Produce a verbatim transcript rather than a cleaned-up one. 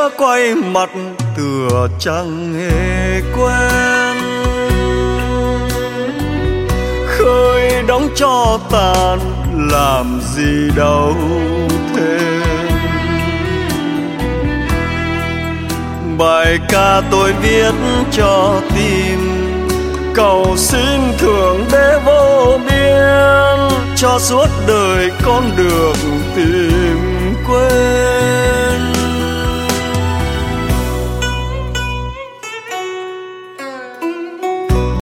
quay mặt tựa chẳng hề quen. Khơi đóng cho tàn làm gì đâu thêm. Bài ca tôi viết cho tim, cầu xin thượng đế vô biên cho suốt đời con được tìm quên.